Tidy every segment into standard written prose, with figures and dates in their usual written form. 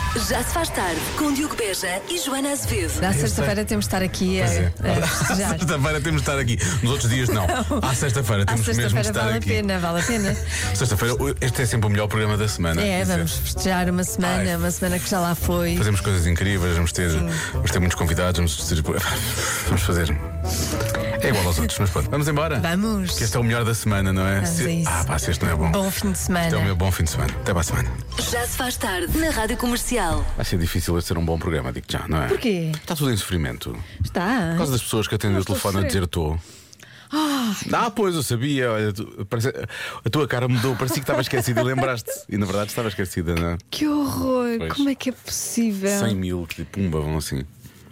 Já se faz tarde com Diogo Beja e Joana Azevedo. Na sexta-feira temos de estar aqui a festejar. Sexta-feira temos de estar aqui. Nos outros dias não. À sexta-feira temos mesmo de estar vale aqui. Vale a pena. Sexta-feira, este é sempre o melhor programa da semana. É, vamos festejar uma semana que já lá foi. Fazemos coisas incríveis, vamos ter muitos convidados, vamos fazer. É igual aos outros, mas pronto, vamos embora. Vamos. Que este é o melhor da semana, não é? Vamos a isso. Se este não é bom. Bom fim de semana. Este é o meu bom fim de semana. Até para a semana. Já se faz tarde na Rádio Comercial. Vai ser difícil este ser um bom programa, digo já, não é? Porquê? Está tudo em sofrimento. Está. Por causa das pessoas que atendem o telefone a dizer estou. Pois eu sabia. Olha, a tua cara mudou, parecia que estava esquecida e lembraste. E na verdade estava esquecida, não é? Que horror, Pois. como é que é possível? 100 mil, que pumba, vão assim.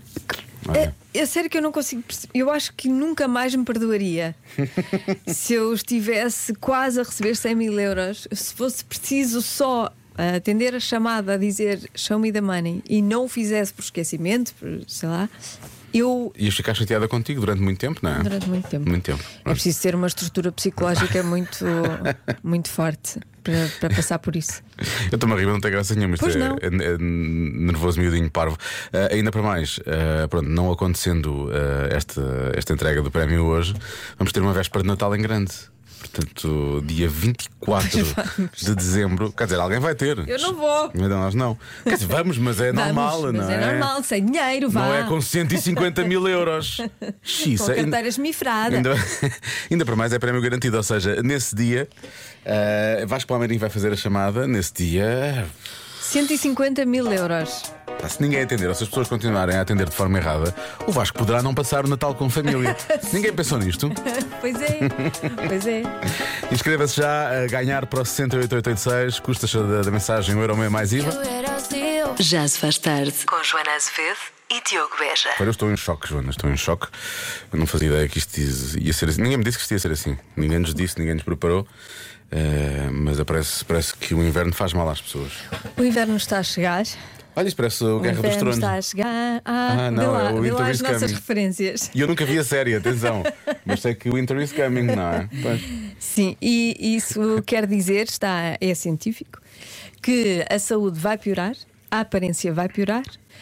É sério que eu não consigo perceber. Eu acho que nunca mais me perdoaria se eu estivesse quase a receber 100 mil euros. Se fosse preciso só atender a chamada a dizer show me the money e não o fizesse por esquecimento, sei lá, eu. Ias ficar chateada contigo durante muito tempo, não é? Durante muito tempo. Muito tempo. É preciso ter uma estrutura psicológica muito forte para passar por isso. Eu estou-me a rir, não tem graça nenhuma. Isto Pois é, não. é nervoso, miudinho, parvo. Ainda para mais, pronto, não acontecendo esta entrega do prémio hoje, vamos ter uma véspera de Natal em grande. Portanto, dia 24 de dezembro. Quer dizer, alguém vai ter. Eu não vou. Mas nós não. Quer dizer, vamos, mas é normal, Vamos, não mas é? é normal, sem dinheiro, vá. Não é com 150 mil euros. Com carteiras mifradas. Ainda para mais é prémio garantido. Ou seja, nesse dia, Vasco Palmeirinho vai fazer a chamada. Nesse dia, 150 mil euros. se ninguém atender, ou se as pessoas continuarem a atender de forma errada, o Vasco poderá não passar o Natal com família. Ninguém pensou nisto. Pois é. Inscreva-se já a ganhar para o 68886. Custa da mensagem €1,5 mais IVA. Já se faz tarde com Joana Azevedo e Diogo Beja. Eu estou em choque, Joana, estou em choque. Eu não fazia ideia que isto ia ser assim. Ninguém me disse que isto ia ser assim. Ninguém nos disse, ninguém nos preparou. Mas parece que o inverno faz mal às pessoas. O inverno está a chegar. Olha, isso parece o Guerra dos inverno Tronos. está a chegar. Não, vê é o lá Winter as is nossas Coming. referências. E eu nunca vi a série, atenção. Mas sei que o Winter is Coming, não é? Pois. Sim, e isso quer dizer, é científico, que a saúde vai piorar, a aparência vai piorar,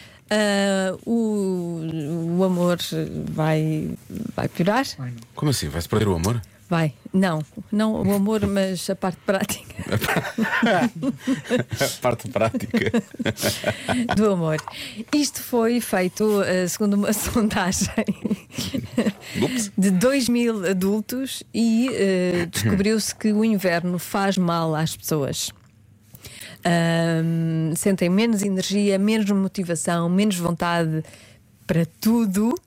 o amor vai piorar. Como assim? Vai-se perder o amor? Vai, não o amor, mas a parte prática A parte prática. do amor. Isto foi feito segundo uma sondagem de 2.000 adultos e descobriu-se que o inverno faz mal às pessoas. Sentem menos energia, menos motivação, menos vontade para tudo.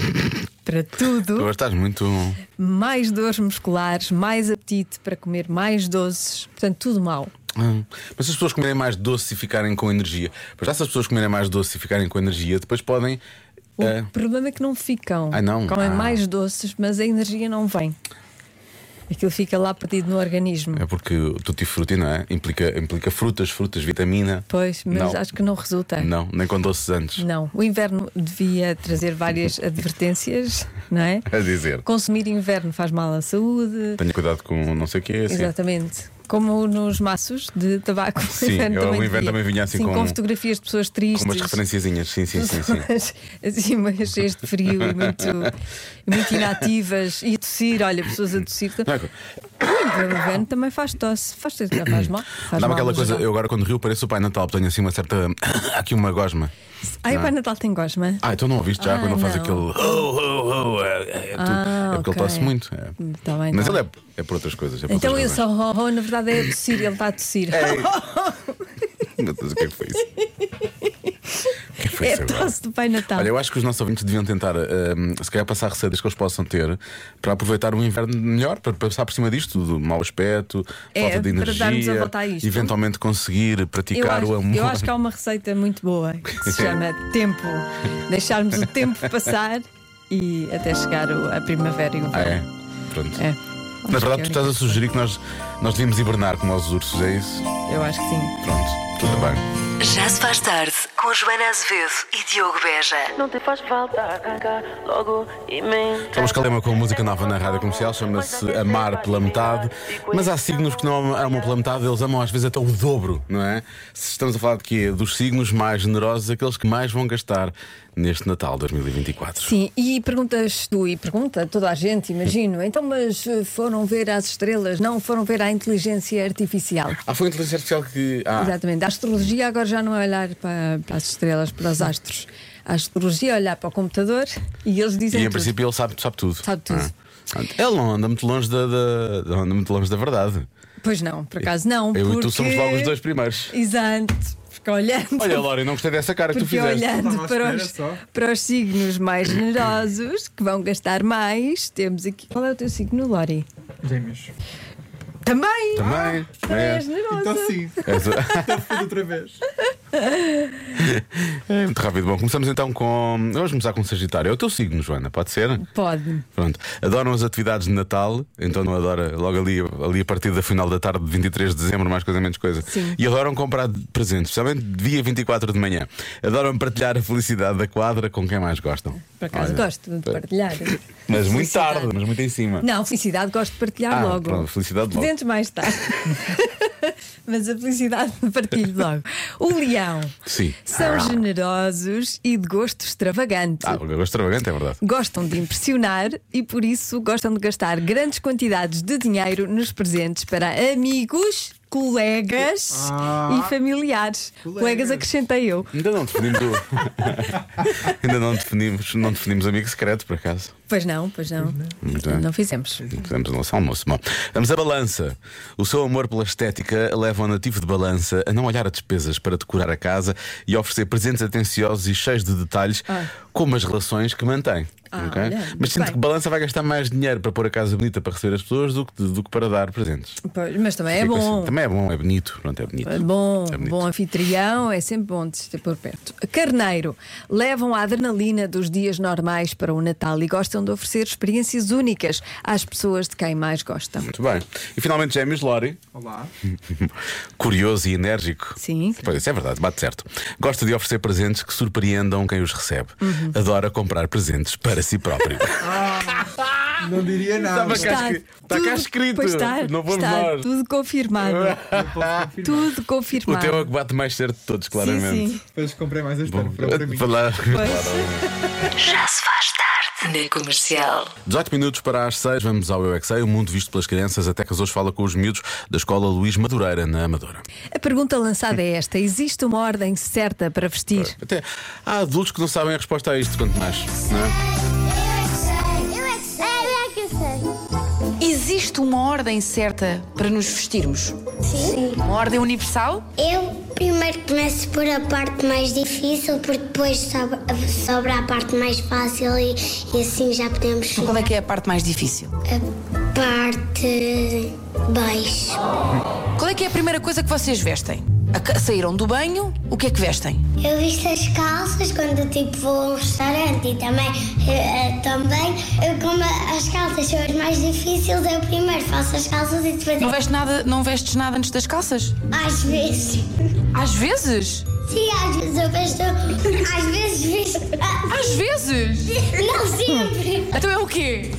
Tu estás muito. Mais dores musculares, mais apetite para comer mais doces, portanto, tudo mal. Mas se as pessoas comerem mais doce e ficarem com energia, mas já se as pessoas comerem mais doce e ficarem com energia, depois podem. O problema é que não ficam. não? Comem mais doces, mas a energia não vem. Aquilo fica lá perdido no organismo. É porque o tutti frutti, não é? Implica frutas, vitamina. Pois, mas Não. acho que não resulta. Não, nem com doces antes. Não, o inverno devia trazer várias advertências, não é? A dizer. Consumir inverno faz mal à saúde. Tenha cuidado com não sei o quê. Assim. Exatamente. Como nos maços de tabaco. Sim, o inverno também vinha assim com fotografias de pessoas tristes. Com umas referenciazinhas, sim. Assim, mas cheias de frio e muito inativas. E a tossir, olha, pessoas a tossir. O inverno também faz tosse. Faz mal. Dá-me aquela coisa, eu agora quando rio pareço o Pai Natal, tenho assim uma certa. Aqui uma gosma. O Pai Natal tem gosma. Então não ouviste já quando ele faz aquele. É porque ele tosse muito. Tá bem, mas tá. ele é por outras coisas. Então esse na verdade é a tossir, ele está a tossir. Meu Deus, o que é que foi isso? O que é que foi É isso a agora? tosse do Pai Natal. Olha, eu acho que os nossos ouvintes deviam tentar, se calhar, passar receitas que eles possam ter para aproveitar o inverno melhor, para passar por cima disto, do mau aspecto, falta de para darmos a energia, volta a isto. eventualmente conseguir praticar o amor. Eu acho que há uma receita muito boa que se chama tempo. Deixarmos o tempo passar e até chegar a primavera e o verão. É? Pronto. É. Na verdade, tu estás a sugerir que nós devíamos hibernar como aos ursos, é isso? Eu acho que sim. Pronto, tudo bem. Já se faz tarde com Joana Azevedo e Diogo Beja. Não te faz falta arrancar logo e mente. Vamos calema com música nova na rádio comercial, chama-se Amar pela Metade. Mas há signos que não amam pela metade, eles amam às vezes até o dobro, não é? Se estamos a falar de quê? Dos signos mais generosos, aqueles que mais vão gastar neste Natal 2024. Sim, e perguntas tu, e pergunta toda a gente, imagino. Então, mas foram ver as estrelas, não foram ver a inteligência artificial? Foi a inteligência artificial que. Exatamente. A astrologia agora já não é olhar para as estrelas, para os astros. A astrologia é olhar para o computador e eles dizem. E em tudo. princípio ele sabe tudo. Sabe tudo. Ele não anda muito longe não anda muito longe da verdade. Pois não, por acaso não. Eu porque... e tu somos logo os dois primeiros. Exato. Fica olhando. Olha, Lori, não gostei dessa cara que tu Porque fizeste. olhando para os signos mais generosos, que vão gastar mais, temos aqui. Qual é o teu signo, Lori? Gêmeos. Também! Também. É generosa. Então sim. Está tudo outra vez. É muito rápido. Bom, começamos então com. Vamos começar com o Sagitário. É o teu signo, Joana, pode ser? Pode. Pronto. Adoram as atividades de Natal, então não adora logo ali a partir da final da tarde de 23 de dezembro, mais coisa menos coisa. Sim. E adoram comprar presentes, especialmente dia 24 de manhã. Adoram partilhar a felicidade da quadra com quem mais gostam. Por acaso Olha, gosto de partilhar. Mas muito Felicidade. tarde, mas muito em cima. Não, felicidade gosto de partilhar logo. Pronto, felicidade logo. Presentes mais tarde. Mas a felicidade partilho logo. O leão. Sim. São generosos e de gosto extravagante. O gosto extravagante é verdade. Gostam de impressionar e por isso gostam de gastar grandes quantidades de dinheiro nos presentes para amigos, colegas e familiares. Colegas acrescentei eu. Ainda não definimos Ainda não definimos amigo secreto, por acaso. Pois não. Muito bem. Não fizemos. Fizemos o nosso almoço. Bom, vamos à balança. O seu amor pela estética leva o nativo de balança a não olhar a despesas para decorar a casa e oferecer presentes atenciosos e cheios de detalhes, como as relações que mantém. Ok? olha, Mas sinto bem. que balança vai gastar mais dinheiro para pôr a casa bonita para receber as pessoas do que para dar presentes. Pois, mas também é Fico bom. assim. Também é bom, é bonito. Pronto, é bonito. É bom, É bonito. bom anfitrião, é sempre bom de se ter por perto. Carneiro, levam a adrenalina dos dias normais para o Natal e gostam de oferecer experiências únicas às pessoas de quem mais gostam. Muito bem. E finalmente, Gêmeos, Lori. Olá. Curioso e enérgico. Sim. Pois, isso é verdade, bate certo. Gosta de oferecer presentes que surpreendam quem os recebe. Adora comprar presentes para si próprio. Não diria nada. Está cá escrito. Pois está, Não vamos está nós. tudo confirmado. Tudo O confirmado. teu é o que bate mais certo de todos, claramente. Sim. Depois comprei mais este ano para mim. Falar. Já se faz tarde na Comercial. 18 minutos para as 6, vamos ao Eu é Que Sei, o mundo visto pelas crianças. Até que hoje fala com os miúdos da escola Luís Madureira, na Amadora. A pergunta lançada é esta: existe uma ordem certa para vestir? Até há adultos que não sabem a resposta a isto, quanto mais, não é? Existe uma ordem certa para nos vestirmos? Sim. Uma ordem universal? Eu primeiro começo por a parte mais difícil, porque depois sobra a parte mais fácil e assim já podemos. Qual é que é a parte mais difícil? A parte baixo. Qual é que é a primeira coisa que vocês vestem? Saíram do banho, o que é que vestem? Eu visto as calças quando vou a um restaurante e também como as calças são as mais difíceis, eu primeiro faço as calças e depois. Não vestes nada antes das calças? Às vezes. Às vezes? Sim, às vezes eu vesto. Às vezes visto. Às vezes? Não sempre. Então é o quê?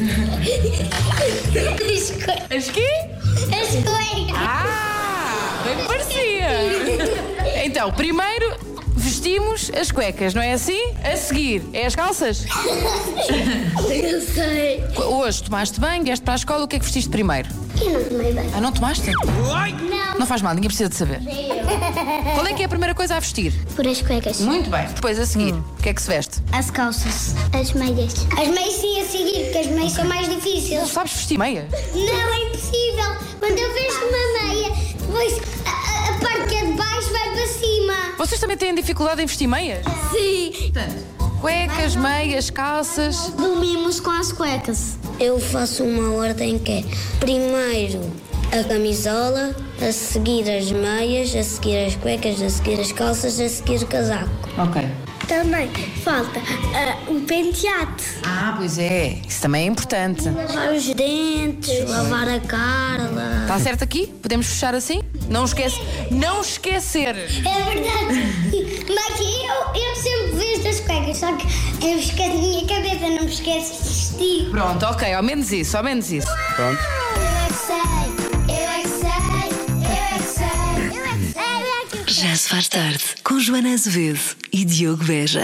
As quê? As coisas. Bem parecia. Então, primeiro vestimos as cuecas, não é assim? A seguir, é as calças? Eu sei. Hoje tomaste bem, vieste para a escola, o que é que vestiste primeiro? Eu não tomei bem. Não tomaste? Não. Não faz mal, ninguém precisa de saber. Qual é que é a primeira coisa a vestir? Por as cuecas. Muito bem. Depois a seguir, o que é que se veste? As calças. As meias. As meias sim a seguir, porque as meias são mais Não difíceis. sabes vestir meia? Não, é impossível. Quando eu vejo uma meia, depois a parte que é de baixo vai para cima. Vocês também têm dificuldade em vestir meias? Sim. Cuecas, meias, calças. Dormimos com as cuecas. Eu faço uma ordem que é primeiro a camisola, a seguir as meias, a seguir as cuecas, a seguir as calças, a seguir o casaco. Ok. Também falta o penteado. Pois é. Isso também é importante. Lavar os dentes, lavar a cara. Está certo aqui? Podemos fechar assim? Não esquecer. É verdade. Mas eu sempre vejo das cuecas, só que eu esqueço da minha cabeça, não me esqueço de vestir. Pronto, ok, ao menos isso, ao menos isso. Pronto. Eu é que sei, eu é que sei, eu é que sei, eu é que sei, eu é que sei. Já se faz tarde com Joana Azevedo e Diogo Beja.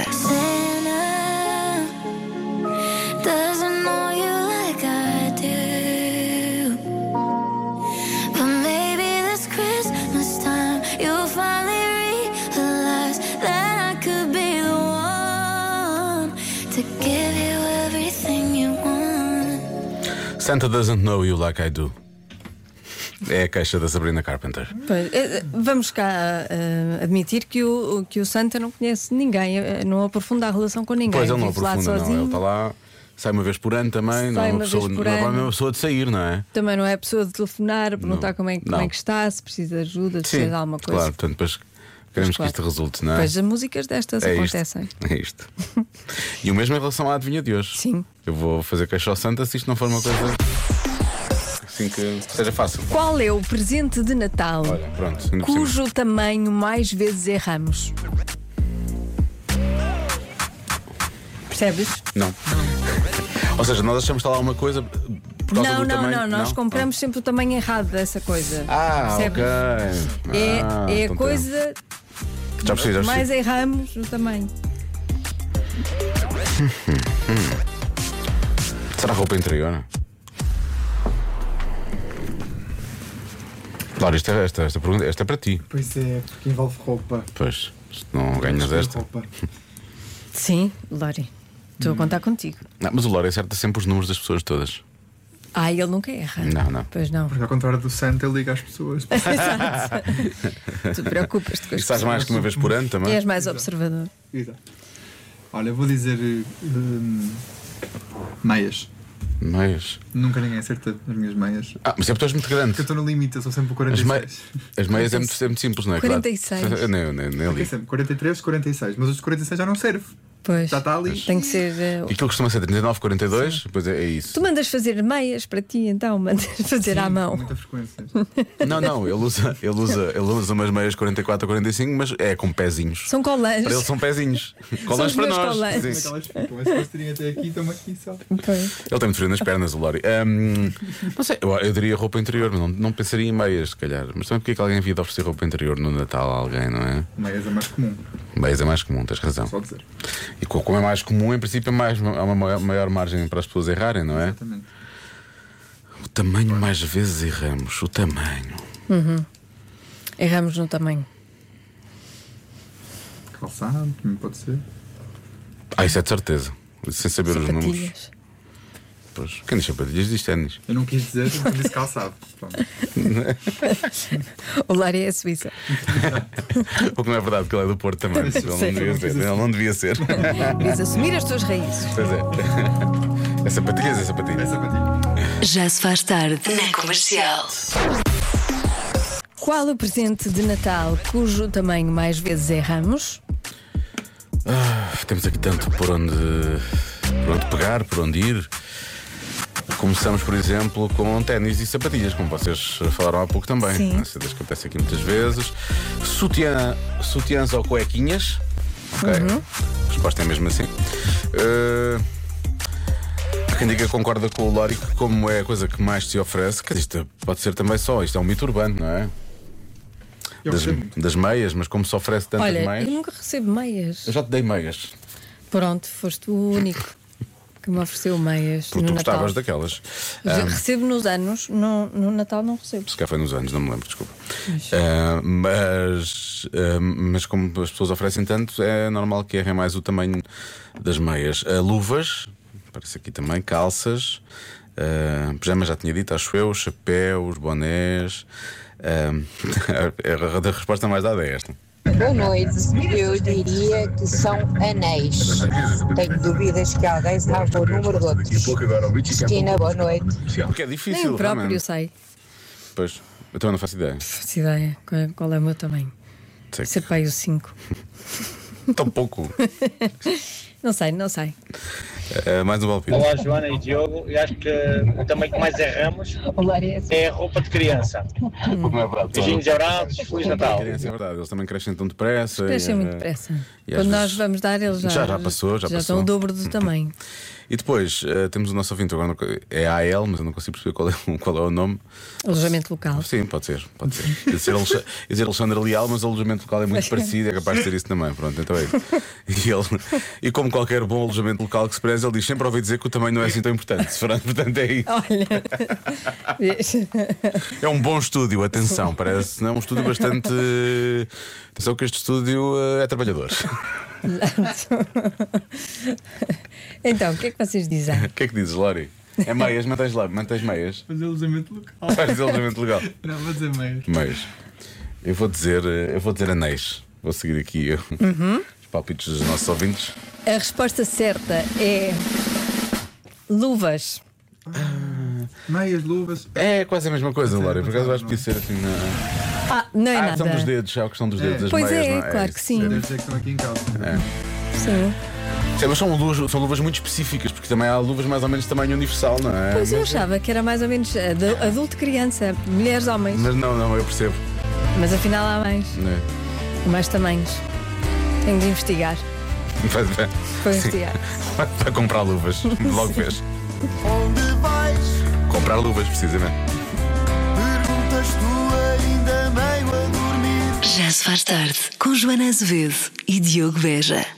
Doesn't know you like I do, but maybe this Christmas time you'll finally realize that I could be the one to give you everything you want. Santa doesn't know you like I do. É a queixa da Sabrina Carpenter. Pois, vamos cá admitir que o Santa não conhece ninguém, não aprofunda a relação com ninguém. Pois ele não Vive lá aprofunda, não. sozinho. Ele está lá, sai uma vez por ano também. Não é uma pessoa, não é uma pessoa de sair, não é? Também não é a pessoa de telefonar, perguntar como é que está, se precisa de ajuda, se precisa de alguma coisa. Claro, portanto, depois queremos que isto resulte, não é? Pois as músicas destas acontecem. É isto. E o mesmo em relação à adivinha de hoje. Sim. Eu vou fazer queixa ao Santa se isto não for uma coisa assim que seja fácil. Qual é o presente de Natal Olha, pronto, ainda por cima. cujo tamanho mais vezes erramos? Percebes? Não. Ou seja, nós achamos que está lá uma coisa por causa do tamanho. Nós compramos sempre o tamanho errado dessa coisa. Ok. É a então coisa já percebi. que mais erramos o tamanho. Será roupa interior? Claro, esta pergunta esta é para ti. Pois é, porque envolve roupa. Pois, se não ganhas esta. Roupa. Sim, Lori, estou a contar contigo. Não, mas o Lore acerta sempre os números das pessoas todas. Ele nunca erra. Não. Pois não. Porque ao contrário do Santa, ele liga às pessoas. Exato. Tu preocupas-te com as E estás pessoas. mais que uma vez por ano também? És mais observador. Exato. Olha, eu vou dizer meias. Meias. Nunca ninguém acerta as minhas meias. Mas é porque tu és muito grande. Porque eu estou no limite, eu sou sempre o As 46. meias é muito simples, não é? 46. Claro. Eu nem É li. sempre 43, 46. Mas os 46 já não serve. Pois. Já está ali. Tem que ser. E aquilo costuma ser 39, 42, depois é isso. Tu mandas fazer meias para ti, então, mandas fazer à Com mão. muita frequência. Não, ele usa umas meias 44 ou 45, mas é com pezinhos. São colãs. Para ele são pezinhos. Colãs os para meus nós. colãs. Sim. Como é que elas ficam? As pessoas teriam até aqui, estão aqui só. Pois. Ele tem muito frio nas pernas, o Lori. Não sei, eu diria roupa interior, mas não pensaria em meias, se calhar. Mas também porque é que alguém havia de oferecer roupa interior no Natal a alguém, não é? Meias é mais comum, Meias é mais comum, tens razão. só dizer. E como é mais comum, em princípio, há uma maior margem para as pessoas errarem, não é? Exatamente. O tamanho mais vezes erramos. O tamanho. Erramos no tamanho. Calçado, também pode ser. Isso é de certeza. Sem saber os números. Sapatilhas. Pois. Quem diz sapatilhas diz ténis. Eu não quis dizer, eu disse calçado. Pronto. O Lari é a Suíça. O que não é verdade, porque ele é do Porto também. Ele não devia ser. Queres assumir as tuas raízes. Pois é. É sapatilhas, é sapatilhas. Essa para ti. Já se faz tarde na Comercial. Qual o presente de Natal cujo tamanho mais vezes erramos? Temos aqui tanto por onde pegar, por onde ir. Começamos, por exemplo, com ténis e sapatilhas, como vocês falaram há pouco também. Sim. Isso acontece aqui muitas vezes. Sutiãs ou cuequinhas. Ok. A resposta é mesmo assim. Quem diga concorda com o Lori que, como é a coisa que mais se oferece, que isto pode ser também só, isto é um mito urbano, não é? Eu recebo muito. Das meias, mas como se oferece tantas Olha, meias. eu nunca recebo meias. Eu já te dei meias, Pronto, foste o único que me ofereceu meias porque no tu Natal. gostavas daquelas. Já recebo nos anos, no Natal não recebo. Se calhar foi nos anos, não me lembro, desculpa. Mas como as pessoas oferecem tanto, é normal que errem mais o tamanho das meias. Luvas, parece aqui também, calças, pijamas, já tinha dito, acho eu, chapéus, bonés. A resposta mais dada é esta. Boa noite, eu diria que são anéis. Tenho dúvidas que alguém sabe o número de outros. Cristina, boa noite. Porque é difícil. Nem o próprio realmente. sei. Pois, eu também não faço ideia. Faço ideia qual é o meu tamanho. Sei que- Ser pai o 5. Tão pouco. Não sei. Mais um palpite. Olá, Joana e Diogo. Eu acho que o tamanho que mais erramos é a roupa de criança. Beijinhos e abraços, Feliz Natal. É verdade, eles também crescem tão depressa. Crescem muito depressa. e às Quando nós vezes- vamos dar, eles Já passou. estão o dobro do tamanho. E depois temos o nosso ouvinte, agora é AL, mas eu não consigo perceber qual é o nome. Alojamento local. Sim, pode ser. Ia dizer Alexandre Leal, mas o alojamento local é muito parecido, é capaz de ser isso também. Pronto, então é isso. E como qualquer bom alojamento local que se preze, ele diz: sempre ouvi dizer que o tamanho não é assim tão importante. Portanto, é isso. Olha. É um bom estúdio, atenção, parece não, um estúdio bastante. Atenção que este estúdio é trabalhador. Então, o que é que vocês dizem? O que é que dizes, Lori? É meias, mantens meias. Fazer alojamento local. Faz dizer alojamento legal. Não, vou dizer meias. Meias. Eu vou dizer anéis. Vou seguir aqui os palpites dos nossos ouvintes. A resposta certa é luvas. Meias, luvas. É quase a mesma coisa, Lori. Por acaso eu acho que podia ser assim na. Não é nada. São dos dedos, é a questão dos dedos. As Pois meias, é, não claro que sim. Deve ser que estão aqui em casa. Sim. Sim, mas são luvas muito específicas, porque também há luvas mais ou menos de tamanho universal, não é? Pois eu achava que era mais ou menos adulto-criança, mulheres, homens. Mas não, eu percebo. Mas afinal há mais. Não é? Mais tamanhos. Tenho de investigar. Vou investigar. Vai comprar luvas. Logo vês. Onde vais? Comprar luvas, precisamente. Perguntas tu ainda meio a dormir. Já se faz tarde com Joana Azevedo e Diogo Beja.